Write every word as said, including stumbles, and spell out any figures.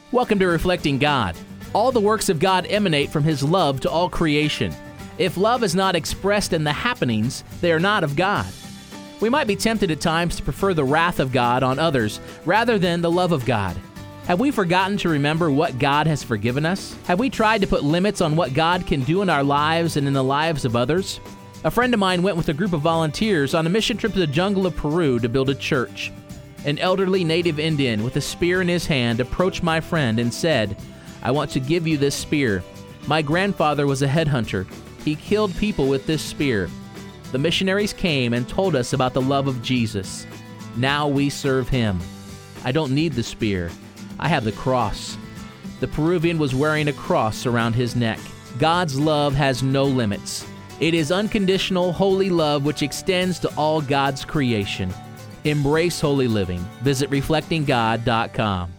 Welcome to Reflecting God. All the works of God emanate from His love to all creation. If love is not expressed in the happenings, they are not of God. We might be tempted at times to prefer the wrath of God on others rather than the love of God. Have we forgotten to remember what God has forgiven us? Have we tried to put limits on what God can do in our lives and in the lives of others? A friend of mine went with a group of volunteers on a mission trip to the jungle of Peru to build a church. An elderly native Indian with a spear in his hand approached my friend and said, "I want to give you this spear. My grandfather was a headhunter. He killed people with this spear. The missionaries came and told us about the love of Jesus. Now we serve Him. I don't need the spear. I have the cross." The Peruvian was wearing a cross around his neck. God's love has no limits. It is unconditional, holy love which extends to all God's creation. Embrace holy living. Visit reflecting god dot com.